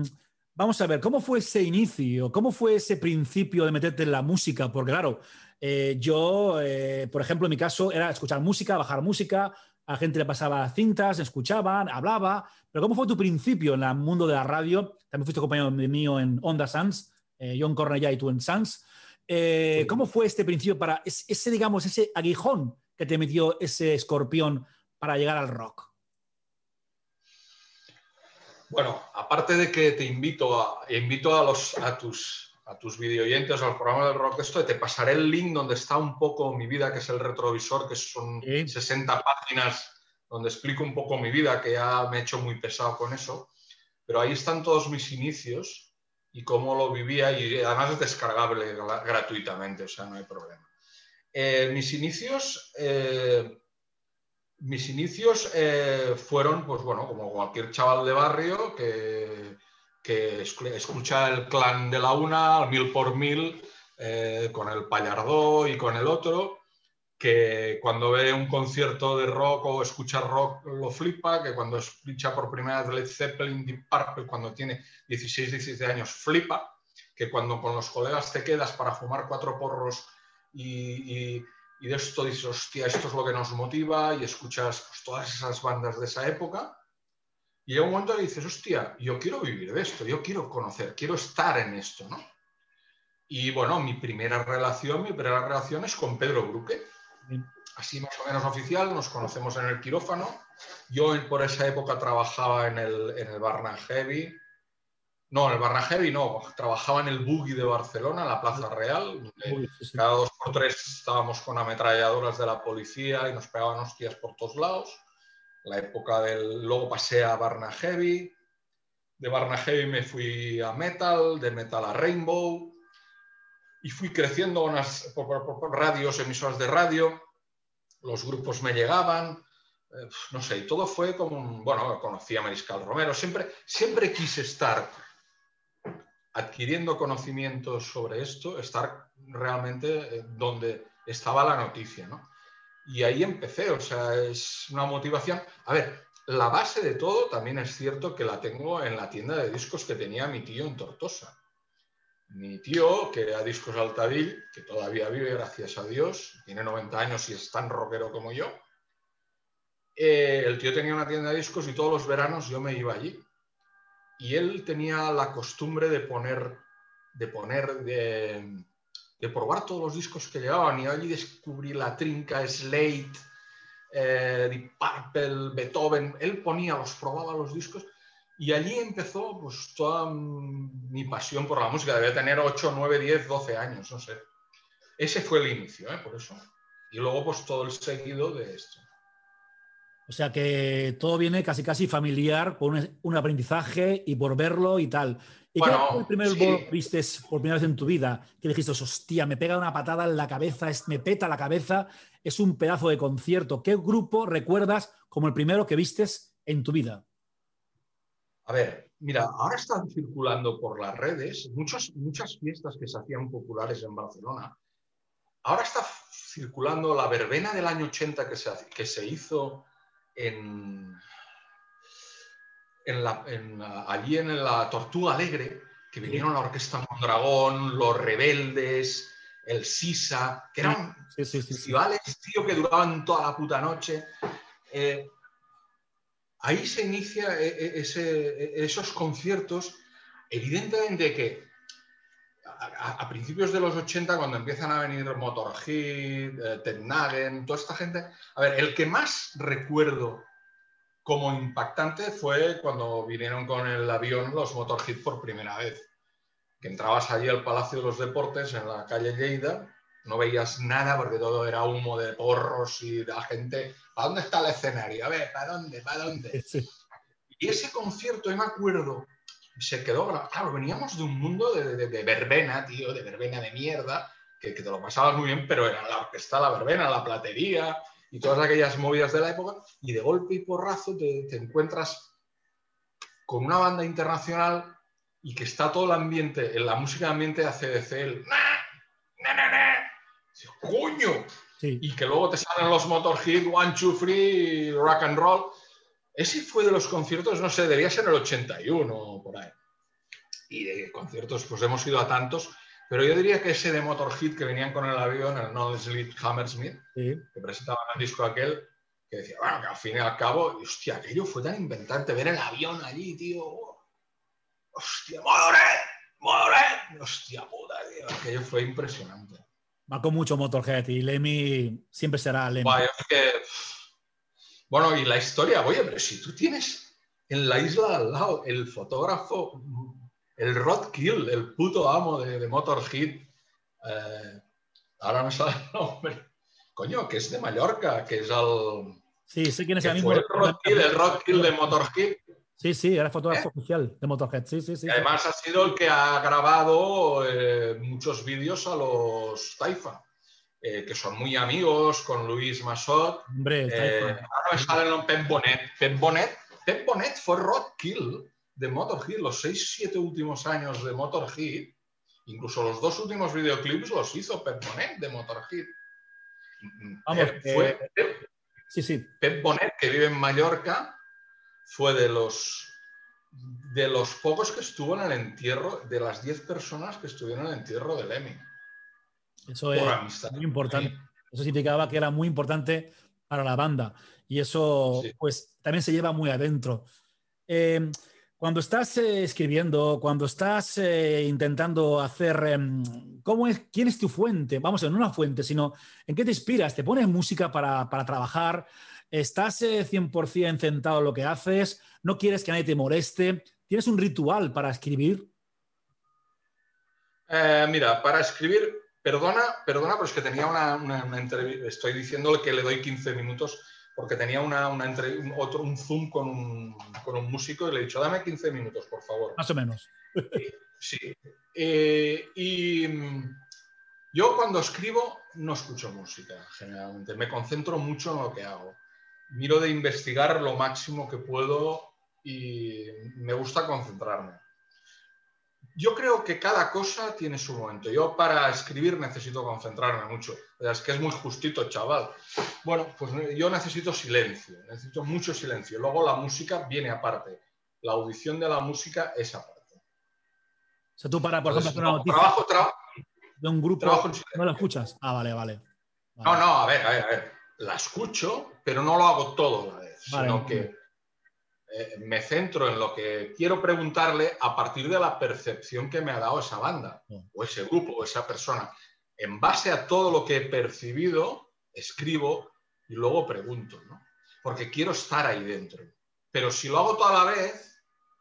Vamos a ver, ¿cómo fue ese inicio? ¿Cómo fue ese principio de meterte en la música? Porque claro, eh, yo, eh, por ejemplo, en mi caso era escuchar música, bajar música, a la gente le pasaba cintas, escuchaban, hablaba, pero ¿cómo fue tu principio en el mundo de la radio? También fuiste compañero mío en Onda Sans, eh, yo en Cornellá y tú en Sans. Eh, ¿Cómo fue este principio para ese, ese, digamos, ese aguijón que te metió ese escorpión para llegar al rock? Bueno, aparte de que te invito a, invito a, los, a tus, a tus videoyentes al programa del rock, esto te pasaré el link donde está un poco mi vida, que es el retrovisor, que son Sí. sesenta páginas donde explico un poco mi vida, que ya me he hecho muy pesado con eso. Pero ahí están todos mis inicios y cómo lo vivía, y además es descargable gratuitamente, o sea, no hay problema. Eh, mis inicios... Eh, Mis inicios eh, fueron, pues bueno, como cualquier chaval de barrio que, que escucha el Clan de la Una, al Mil por Mil, eh, con el Pallardó y con el otro, que cuando ve un concierto de rock o escucha rock lo flipa, que cuando escucha por primera vez Led Zeppelin, Deep Purple, cuando tiene dieciséis, diecisiete años, flipa, que cuando con los colegas te quedas para fumar cuatro porros y... y Y de esto dices, hostia, esto es lo que nos motiva, y escuchas pues, todas esas bandas de esa época. Y llega un momento que dices, hostia, yo quiero vivir de esto, yo quiero conocer, quiero estar en esto, ¿no? Y bueno, mi primera relación, mi primera relación es con Pedro Bruque. Así más o menos oficial, nos conocemos en el quirófano. Yo por esa época trabajaba en el, en el Barna Heavy. No, en el Barna Heavy no, trabajaba en el Boogie de Barcelona, en la Plaza Real, donde Uy, sí, sí. cada dos por tres estábamos con ametralladoras de la policía y nos pegaban hostias por todos lados. La época del... Luego pasé a Barna Heavy, de Barna Heavy me fui a Metal, de Metal a Rainbow, y fui creciendo unas, por, por, por radios, emisoras de radio, los grupos me llegaban, eh, no sé, y todo fue como un... Bueno, conocí a Mariscal Romero, siempre, siempre quise estar... adquiriendo conocimientos sobre esto, estar realmente donde estaba la noticia, ¿no? Y ahí empecé, o sea, es una motivación. A ver, la base de todo también es cierto que la tengo en la tienda de discos que tenía mi tío en Tortosa. Mi tío, que era Discos Altavil, que todavía vive, gracias a Dios, tiene noventa años y es tan rockero como yo. Eh, el tío tenía una tienda de discos y todos los veranos yo me iba allí. Y él tenía la costumbre de poner, de, poner de, de probar todos los discos que llegaban, y allí descubrí La Trinca, Slade, eh, Deep Purple, Beethoven. Él ponía, los probaba los discos, y allí empezó pues toda mi pasión por la música. Debía tener ocho, nueve, diez, doce años, no sé. Ese fue el inicio, ¿eh? Por eso. Y luego pues todo el seguido de esto. O sea que todo viene casi casi familiar por un, un aprendizaje y por verlo y tal. ¿Y Bueno, qué fue el primer sí. bolo que viste por primera vez en tu vida? Que dijiste, hostia, me pega una patada en la cabeza, es, me peta la cabeza, es un pedazo de concierto. ¿Qué grupo recuerdas como el primero que vistes en tu vida? A ver, mira, ahora están circulando por las redes muchas, muchas fiestas que se hacían populares en Barcelona. Ahora está circulando la verbena del año ochenta que se, que se hizo en, en la, en, allí en la Tortuga Alegre, que vinieron la Orquesta Mondragón, Los Rebeldes, el Sisa, que eran sí, sí, sí, festivales, sí. tío, que duraban toda la puta noche. Eh, ahí se inicia ese, esos conciertos, evidentemente que a, a principios de los ochenta, cuando empiezan a venir Motorhead, eh, Ted Nugent, toda esta gente, a ver, el que más recuerdo como impactante fue cuando vinieron con el avión los Motorhead por primera vez, que entrabas allí al Palacio de los Deportes en la calle Lleida, no veías nada porque todo era humo de porros y de la gente, ¿para dónde está el escenario? A ver, ¿para dónde? ¿Para dónde? Sí. Y ese concierto, yo me acuerdo, se quedó, claro, veníamos de un mundo de, de, de verbena, tío, de verbena de mierda, que, que te lo pasabas muy bien, pero era la orquesta, la verbena, la platería y todas aquellas movidas de la época, y de golpe y porrazo te, te encuentras con una banda internacional y que está todo el ambiente, en la música de ambiente de A C D C, el na, na, na, na, ¡coño! Sí. Y que luego te salen los Motorhead, One, Two, Three, Rock and Roll. Ese fue de los conciertos, no sé, debía ser el ochenta y uno o por ahí. y de conciertos pues hemos ido a tantos, pero yo diría que ese de Motorhead que venían con el avión, el Knowledge Hammersmith, sí. que presentaban el disco aquel, que decía, bueno, que al fin y al cabo, y, hostia, aquello fue tan inventante, ver el avión allí, tío, hostia, Motorhead, Motorhead, hostia puta, tío, aquello fue impresionante. Marcó mucho Motorhead y Lemmy siempre será Lemmy. Vaya, es que... Bueno, y la historia, oye, pero si tú tienes en la isla al lado el fotógrafo, el Rod Kill, el puto amo de, de Motorhead, eh, ahora me sale el nombre, coño, que es de Mallorca, que es el... Sí, sé quién es el mismo. Fue el Rod Kill, el Rod Kill de Motorhead. Sí, sí, era fotógrafo ¿Eh? oficial de Motorhead, sí, sí, sí. Y además sí. ha sido el que ha grabado eh, muchos vídeos a los Taifa. Eh, que son muy amigos con Luis Massot. Hombre, el eh, Taifa. Ahora me sale el Pep Bonet. Pep Bonet, Pep Bonet fue Rod Kill de Motorhead. Los seis, siete últimos años de Motorhead, incluso los dos últimos videoclips los hizo Pep Bonet de Motorhead. Vamos, Pep, eh, fue Pep, sí, sí. Pep Bonet, que vive en Mallorca, fue de los, de los pocos que estuvo en el entierro, de las diez personas que estuvieron en el entierro de Lemmy. Eso es amistad. Muy importante. Eso significaba que era muy importante para la banda. Y eso, sí. pues, también se lleva muy adentro. Eh, cuando estás eh, escribiendo, cuando estás eh, intentando hacer... Eh, ¿cómo es, ¿Quién es tu fuente? Vamos, no una fuente, sino ¿en qué te inspiras? ¿Te pones música para, para trabajar? ¿Estás eh, cien por ciento centrado en lo que haces? ¿No quieres que nadie te moleste? ¿Tienes un ritual para escribir? Eh, mira, para escribir... Perdona, perdona, pero es que tenía una, una, una entrevista, estoy diciéndole que le doy quince minutos porque tenía una, una entre, un, otro, un Zoom con un, con un músico y le he dicho, dame quince minutos, por favor. Más o menos. Sí. Eh, y yo cuando escribo no escucho música, generalmente. Me concentro mucho en lo que hago. Miro de investigar lo máximo que puedo y me gusta concentrarme. Yo creo que cada cosa tiene su momento. Yo para escribir necesito concentrarme mucho. Es que es muy justito, chaval. Bueno, pues yo necesito silencio, necesito mucho silencio. Luego la música viene aparte. La audición de la música es aparte. O sea, tú para, por Entonces, ejemplo, hacer una no, noticia trabajo, tra de un grupo, ¿no la escuchas? Ah, vale, vale. vale. No, no, a ver, a ver, a ver. La escucho, pero no lo hago todo a la vez, vale, sino no. que Eh, me centro en lo que quiero preguntarle a partir de la percepción que me ha dado esa banda, no. o ese grupo, o esa persona. En base a todo lo que he percibido, escribo y luego pregunto, ¿no? Porque quiero estar ahí dentro. Pero si lo hago toda la vez,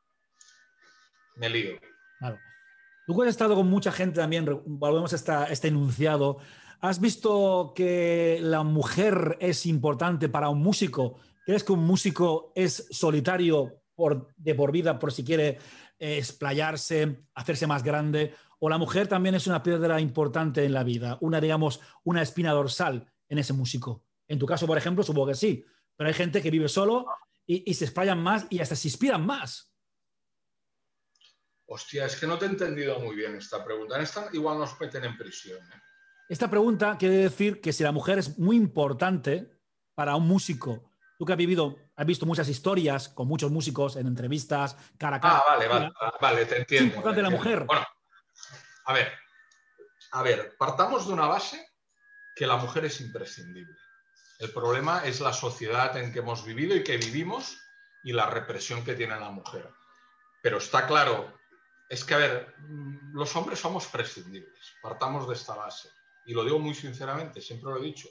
me lío. Claro. Tú has estado con mucha gente también, volvemos a esta, este enunciado. ¿Has visto que la mujer es importante para un músico? ¿Crees que un músico es solitario por, de por vida por si quiere eh, explayarse, hacerse más grande? ¿O la mujer también es una piedra importante en la vida? Una, digamos, una espina dorsal en ese músico. En tu caso, por ejemplo, supongo que sí. Pero hay gente que vive solo y, y se explayan más y hasta se inspiran más. Hostia, es que no te he entendido muy bien esta pregunta. En esta igual nos meten en prisión, ¿eh? Esta pregunta quiere decir que si la mujer es muy importante para un músico. Tú que has vivido, has visto muchas historias con muchos músicos en entrevistas, cara a cara. Ah, vale, vale, vale, te entiendo. Es importante te la entiendo. mujer. Bueno, a ver, a ver, partamos de una base que la mujer es imprescindible. El problema es la sociedad en que hemos vivido y que vivimos y la represión que tiene la mujer. Pero está claro, es que, a ver, los hombres somos prescindibles. Partamos de esta base. Y lo digo muy sinceramente, siempre lo he dicho.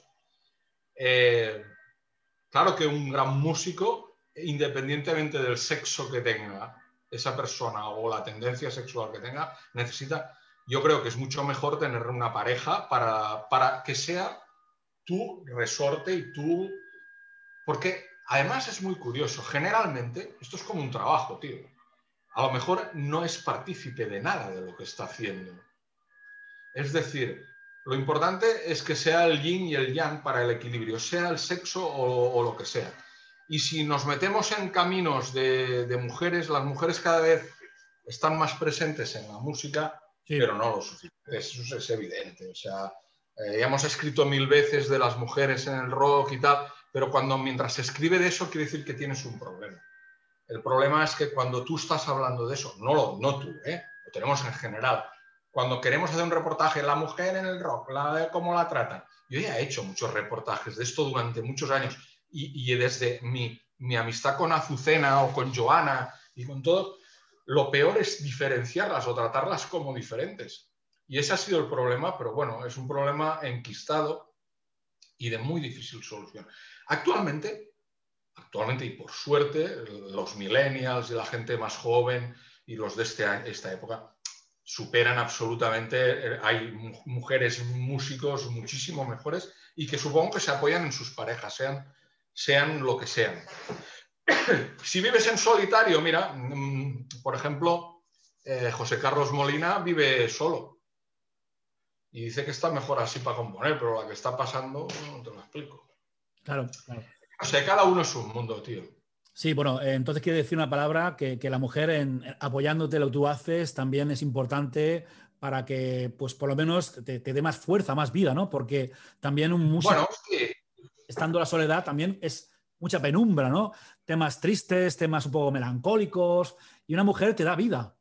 Eh, Claro que un gran músico, independientemente del sexo que tenga esa persona o la tendencia sexual que tenga, necesita, yo creo que es mucho mejor tener una pareja para, para que sea tu resorte y tú... Porque además es muy curioso, generalmente, esto es como un trabajo, tío. A lo mejor no es partícipe de nada de lo que está haciendo. Es decir... Lo importante es que sea el yin y el yang para el equilibrio, sea el sexo o, o lo que sea. Y si nos metemos en caminos de, de mujeres, las mujeres cada vez están más presentes en la música, sí. Pero no lo suficiente. Eso es evidente. O sea, eh, ya hemos escrito mil veces de las mujeres en el rock y tal, pero cuando mientras se escribe de eso quiere decir que tienes un problema. El problema es que cuando tú estás hablando de eso, no, lo, no tú, ¿eh? lo tenemos en general. Cuando queremos hacer un reportaje, la mujer en el rock, la, cómo la tratan. Yo ya he hecho muchos reportajes de esto durante muchos años y, y desde mi, mi amistad con Azucena o con Joana y con todo, lo peor es diferenciarlas o tratarlas como diferentes. Y ese ha sido el problema, pero bueno, es un problema enquistado y de muy difícil solución. Actualmente, actualmente y por suerte, los millennials y la gente más joven y los de este, esta época superan absolutamente, hay mujeres músicos muchísimo mejores y que supongo que se apoyan en sus parejas, sean, sean lo que sean. Si vives en solitario, mira, por ejemplo, eh, José Carlos Molina vive solo y dice que está mejor así para componer, pero la que está pasando no te lo explico. Claro, claro. O sea, cada uno es un mundo, tío. Sí, bueno, eh, entonces quiere decir una palabra que, que la mujer en, en, apoyándote lo que tú haces también es importante para que, pues por lo menos te, te dé más fuerza, más vida, ¿no? Porque también un músico, bueno, sí. estando en la soledad, también es mucha penumbra, ¿no? Temas tristes, temas un poco melancólicos, y una mujer te da vida.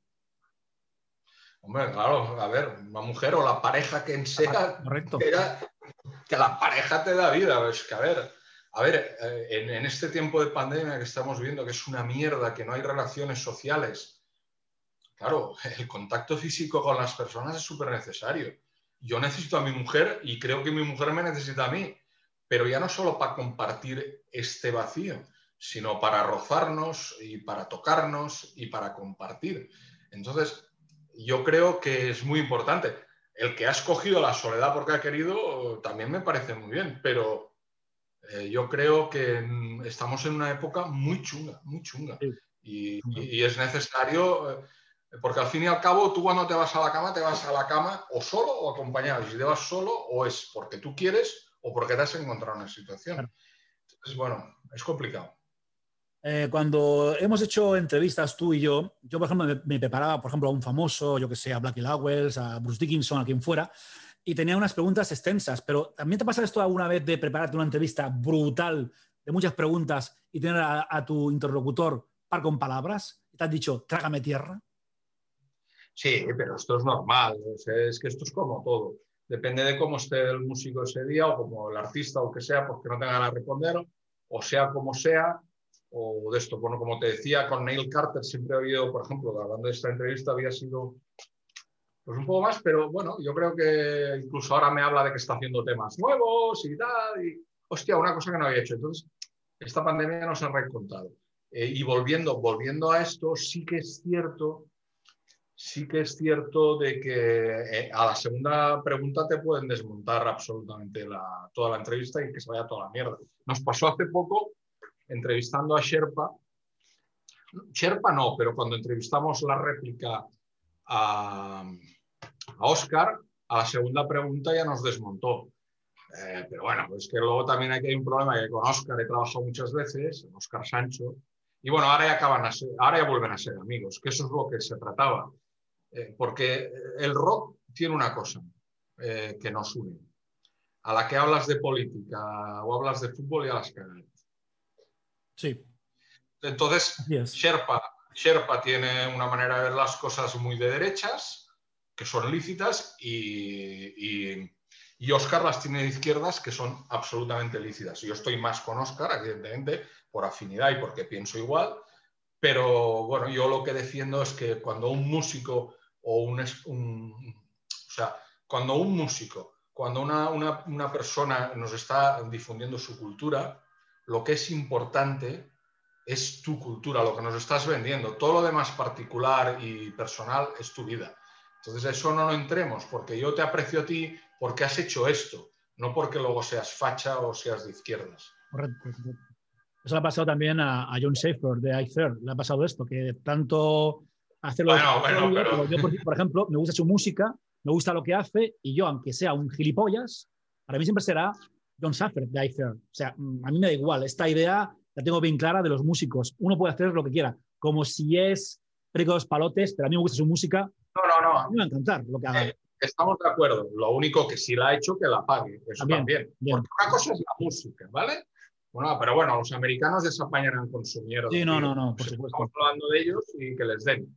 Hombre, claro, a ver, una mujer o la pareja que sea, correcto, que, que la pareja te da vida, es que a ver, a ver, en, en este tiempo de pandemia que estamos viendo, que es una mierda, que no hay relaciones sociales, claro, el contacto físico con las personas es súper necesario. Yo necesito a mi mujer y creo que mi mujer me necesita a mí, pero ya no solo para compartir este vacío, sino para rozarnos y para tocarnos y para compartir. Entonces, yo creo que es muy importante. El que ha escogido la soledad porque ha querido también me parece muy bien, pero eh, yo creo que estamos en una época muy chunga, muy chunga. sí. Y, y, y es necesario, eh, porque al fin y al cabo tú cuando te vas a la cama, te vas a la cama o solo o acompañado. Y si te vas solo, o es porque tú quieres o porque te has encontrado en una situación. Claro. Entonces, bueno, es complicado. Eh, cuando hemos hecho entrevistas tú y yo, yo por ejemplo me, me preparaba, por ejemplo, a un famoso, yo que sé, a Blackie Lawless, a Bruce Dickinson, a quien fuera, y tenía unas preguntas extensas, pero ¿también te pasa esto alguna vez de prepararte una entrevista brutal, de muchas preguntas, y tener a, a tu interlocutor par con palabras? ¿Te has dicho, trágame tierra? Sí, pero esto es normal, es, es que esto es como todo. Depende de cómo esté el músico ese día o como el artista o que sea, pues que no tenga ganas de responder, o sea como sea, o de esto. Bueno, como te decía, con Neil Carter siempre ha habido, por ejemplo, hablando de esta entrevista, había sido pues un poco más, pero bueno, yo creo que incluso ahora me habla de que está haciendo temas nuevos y tal, y hostia, una cosa que no había hecho. Entonces, esta pandemia nos ha reencontrado. Eh, y volviendo, volviendo a esto, sí que es cierto, sí que es cierto de que eh, a la segunda pregunta te pueden desmontar absolutamente la, toda la entrevista y que se vaya toda la mierda. Nos pasó hace poco entrevistando a Sherpa, Sherpa no, pero cuando entrevistamos la réplica a, a Óscar, a la segunda pregunta ya nos desmontó. Eh, pero bueno, pues que luego también hay que hay un problema que con Óscar he trabajado muchas veces, Óscar Sancho, y bueno, ahora ya, acaban a ser, ahora ya vuelven a ser amigos, que eso es lo que se trataba. Eh, porque el rock tiene una cosa eh, que nos une. A la que hablas de política o hablas de fútbol y a las cagas. Sí. Entonces, Sherpa, Sherpa tiene una manera de ver las cosas muy de derechas, que son lícitas, y, y, y Óscar las tiene de izquierdas, que son absolutamente lícitas. Yo estoy más con Óscar, evidentemente, por afinidad y porque pienso igual, pero bueno, yo lo que defiendo es que cuando un músico o un, un o sea, cuando un músico, cuando una, una, una persona nos está difundiendo su cultura, lo que es importante es tu cultura, lo que nos estás vendiendo. Todo lo demás particular y personal es tu vida. Entonces, eso no lo entremos, porque yo te aprecio a ti porque has hecho esto, no porque luego seas facha o seas de izquierdas. Correcto, correcto. Eso le ha pasado también a, a John Schaefer de iThird. Le ha pasado esto, que tanto hacerlo... Bueno, bueno, pero... Yo, por, por ejemplo, me gusta su música, me gusta lo que hace, y yo, aunque sea un gilipollas, para mí siempre será John Schaefer de iThird. O sea, a mí me da igual. Esta idea la tengo bien clara de los músicos. Uno puede hacer lo que quiera, como si es Perico de los Palotes, pero a mí me gusta su música. No, no, no. A mí me va a encantar lo que haga. Eh, estamos de acuerdo. Lo único que sí la ha hecho, que la pague. Eso también. también. Porque una cosa es la música, ¿vale? Bueno, pero bueno, los americanos desapañarán con su mierda. Sí, no, no, no, por pues supuesto. estamos hablando de ellos y que les den.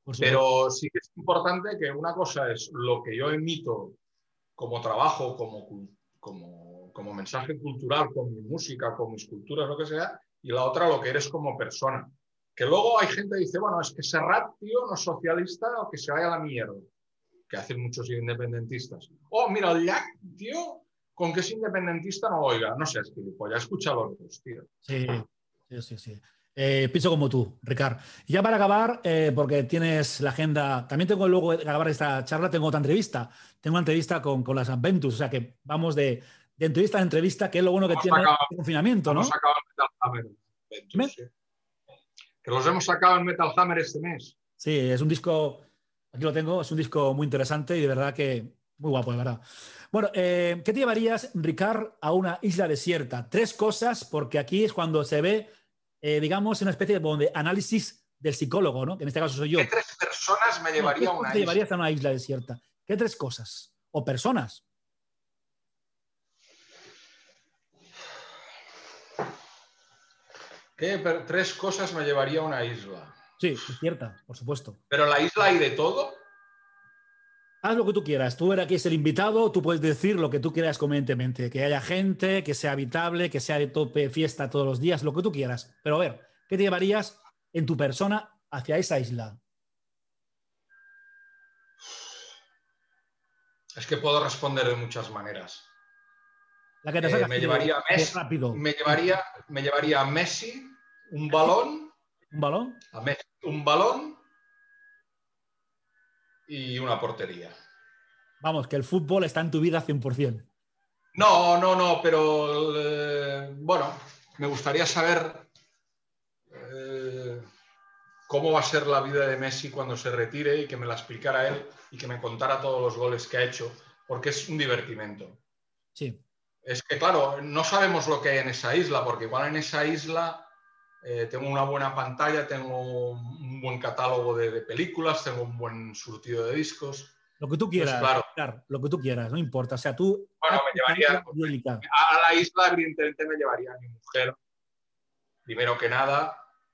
Pero sí que es importante que una cosa es lo que yo emito como trabajo, como, como, como mensaje cultural, con mi música, con mis culturas, lo que sea, y la otra lo que eres como persona. Que luego hay gente que dice, bueno, es que Serrat, tío, no es socialista o que se vaya a la mierda, que hacen muchos independentistas. Oh, mira, el Llac, tío, con que es independentista no oiga. No sé, es que ya escucha los dos, tío. Sí, sí, sí, sí. Eh, pienso como tú, Ricard. Y ya para acabar, eh, porque tienes la agenda, también tengo luego de acabar esta charla, tengo otra entrevista. Tengo una entrevista con, con las Adventus, o sea que vamos de, de entrevista a entrevista, que es lo bueno que Hemos tiene acabado, el confinamiento, ¿no? Hemos sacado el Metal Hammer. Adventus, sí. Que los hemos sacado en Metal Hammer este mes. Sí, es un disco, aquí lo tengo, es un disco muy interesante y de verdad que muy guapo, de verdad. Bueno, eh, ¿qué te llevarías, Ricard, a una isla desierta? Tres cosas, porque aquí es cuando se ve, eh, digamos, una especie de, de análisis del psicólogo, ¿no? Que en este caso soy yo. ¿Qué tres personas me llevaría no, a una isla? ¿Te llevarías isla? a una isla desierta? ¿Qué tres cosas? ¿O personas? ¿Qué tres cosas me llevaría a una isla? Sí, desierta, por supuesto. ¿Pero en la isla hay de todo? Haz lo que tú quieras. Tú eres aquí es el invitado, tú puedes decir lo que tú quieras convenientemente. Que haya gente, que sea habitable, que sea de tope fiesta todos los días, lo que tú quieras. Pero a ver, ¿qué te llevarías en tu persona hacia esa isla? Es que puedo responder de muchas maneras. La que te Eh, me, llevaría de, Messi, de rápido. Me, llevaría, me llevaría a Messi, un balón. ¿Un balón? A Messi, un balón y una portería. Vamos, que el fútbol está en tu vida cien por ciento. No, no, no, pero eh, bueno, me gustaría saber eh, cómo va a ser la vida de Messi cuando se retire y que me la explicara él y que me contara todos los goles que ha hecho, porque es un divertimento. Sí. Es que, claro, no sabemos lo que hay en esa isla, porque igual en esa isla eh, tengo una buena pantalla, tengo un buen catálogo de, de películas, tengo un buen surtido de discos. Lo que tú quieras, pues, claro, claro, lo que tú quieras, no importa. O sea, tú... Bueno, me llevaría, a, a la isla, evidentemente, me llevaría a mi mujer, primero que nada,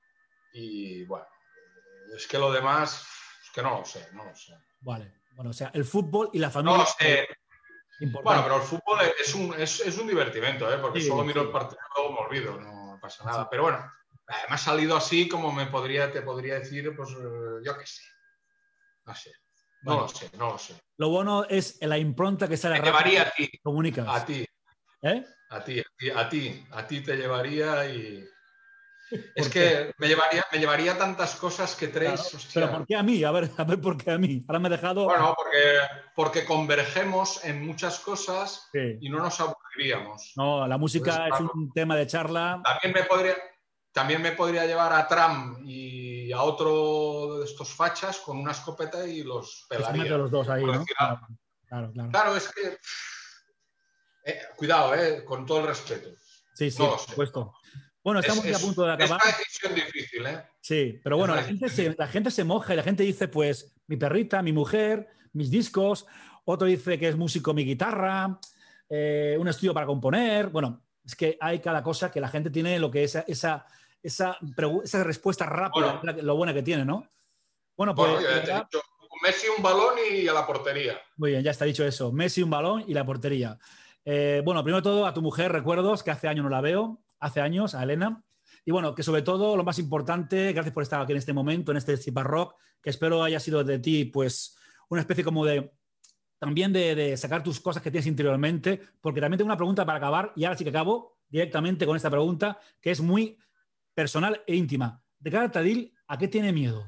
y bueno, es que lo demás, es que no lo sé, no lo sé. Vale, bueno, o sea, el fútbol y la familia... No lo sé. Importante. Bueno, pero el fútbol es un, es, es un divertimento, ¿eh? Porque sí, solo miro sí. el partido y luego me olvido, no pasa nada. Sí. Pero bueno, me ha salido así como me podría, te podría decir, pues yo qué sé. No sé. No vale. lo sé, no lo sé. Lo bueno es la impronta que sale rápido. Te llevaría a ti. Comunicas. A ti. ¿Eh? A ti, a ti, a ti, a ti te llevaría y... Es que me llevaría, me llevaría tantas cosas que tres, claro, hostia. Pero ¿por qué a mí? A ver, a ver, ¿por qué a mí? Ahora me he dejado... Bueno, porque, porque convergemos en muchas cosas sí. y no nos aburriríamos. No, la música Entonces, es claro, un tema de charla. También me podría, también me podría llevar a Trump y a otro de estos fachas con una escopeta y los pelaría. Se los dos ahí, ¿no? Claro, claro, claro. Claro, es que... Eh, cuidado, eh, con todo el respeto. Sí, sí, no por supuesto. Bueno, estamos es, ya a punto de acabar. Es una decisión difícil, ¿eh? Sí, pero bueno, la gente, se, la gente se moja y la gente dice, pues, mi perrita, mi mujer, mis discos. Otro dice que es músico, mi guitarra, eh, un estudio para componer. Bueno, es que hay cada cosa que la gente tiene lo que es esa, esa, esa, esa respuesta rápida, bueno, lo buena que tiene, ¿no? Bueno, pues... Bueno, ya te he dicho, Messi, un balón y a la portería. Muy bien, ya está dicho eso. Messi, un balón y la portería. Eh, bueno, primero de todo, a tu mujer, recuerdos, que hace años no la veo, hace años, a Elena. Y bueno, que sobre todo, lo más importante, gracias por estar aquí en este momento, en este Destipa Rock, que espero haya sido de ti, pues, una especie como de, también de, de sacar tus cosas que tienes interiormente, porque también tengo una pregunta para acabar, y ahora sí que acabo directamente con esta pregunta, que es muy personal e íntima. Ricard Tartadil, ¿a qué tiene miedo?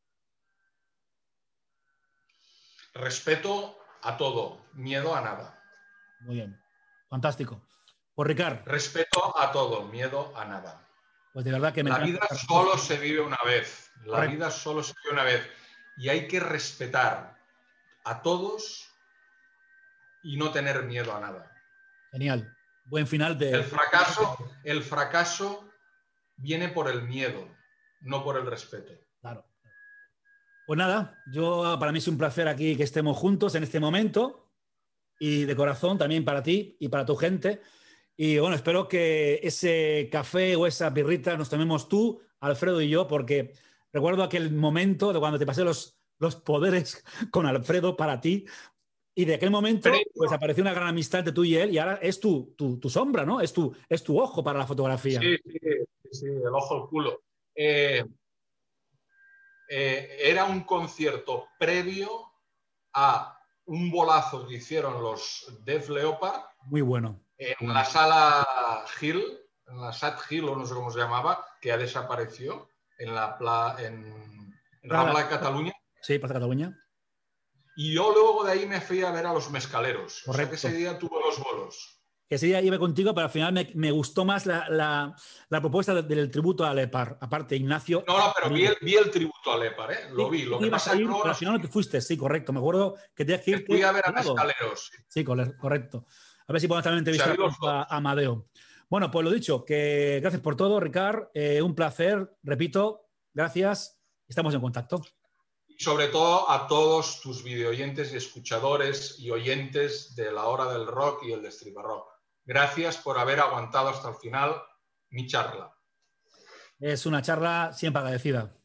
Respeto a todo, miedo a nada. Muy bien, fantástico. Pues Ricard. Respeto a todo, miedo a nada. Pues de verdad que me La encanta. vida solo se vive una vez. La Correcto. vida solo se vive una vez. Y hay que respetar a todos y no tener miedo a nada. Genial. Buen final de... El fracaso, el fracaso viene por el miedo, no por el respeto. Claro. Pues nada, yo para mí es un placer aquí que estemos juntos en este momento y de corazón también para ti y para tu gente. Y bueno, espero que ese café o esa birrita nos tomemos tú, Alfredo y yo, porque recuerdo aquel momento de cuando te pasé los, los poderes con Alfredo para ti. Y de aquel momento, Pero, pues apareció una gran amistad entre tú y él, y ahora es tu, tu, tu sombra, ¿no? Es tu, es tu ojo para la fotografía. Sí, sí, sí, el ojo al culo. Eh, eh, era un concierto previo a un bolazo que hicieron los Def Leppard. Muy bueno. En bueno. la sala Hill, en la Sat Hill, o no sé cómo se llamaba, que ya desapareció, en la pla, en, en Rambla de Cataluña. Sí, Plaza Cataluña. Y yo luego de ahí me fui a ver a los Mescaleros. Correcto. O sea que ese día tuve los bolos. Ese día iba contigo, pero al final me, me gustó más la, la, la propuesta del, del tributo a Lepar. Aparte, Ignacio... No, no, pero vi el, vi el tributo a Lepar, ¿eh? Lo sí, vi. Lo que que ibas pasa a es ir, que luego pero al final no te fuiste. Sí, correcto. Me acuerdo que tenías que irte... fui a ver a lado. Mescaleros. Sí, correcto. A ver si podemos también entrevistar o sea, a, a Amadeo. Bueno, pues lo dicho, que gracias por todo, Ricard. Eh, un placer, repito, gracias. Estamos en contacto. Y sobre todo a todos tus videoyentes y escuchadores y oyentes de La Hora del Rock y el Destriparrock. Gracias por haber aguantado hasta el final mi charla. Es una charla siempre agradecida.